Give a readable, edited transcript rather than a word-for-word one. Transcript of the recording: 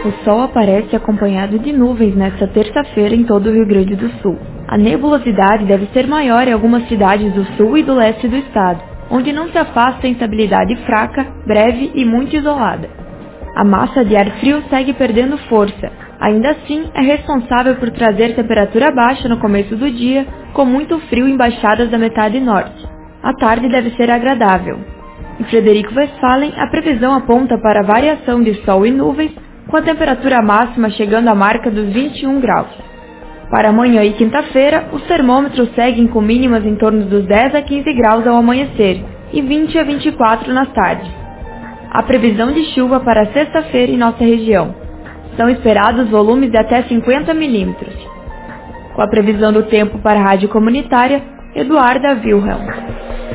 O sol aparece acompanhado de nuvens nesta terça-feira em todo o Rio Grande do Sul. A nebulosidade deve ser maior em algumas cidades do sul e do leste do estado, onde não se afasta a instabilidade fraca, breve e muito isolada. A massa de ar frio segue perdendo força. Ainda assim, é responsável por trazer temperatura baixa no começo do dia, com muito frio em baixadas da metade norte. A tarde deve ser agradável. Em Frederico Westphalen, a previsão aponta para variação de sol e nuvens, com a temperatura máxima chegando à marca dos 21 graus. Para amanhã e quinta-feira, os termômetros seguem com mínimas em torno dos 10 a 15 graus ao amanhecer e 20 a 24 nas tardes. Há previsão de chuva para sexta-feira em nossa região. São esperados volumes de até 50 milímetros. Com a previsão do tempo para a Rádio Comunitária, Eduarda Wilhelm.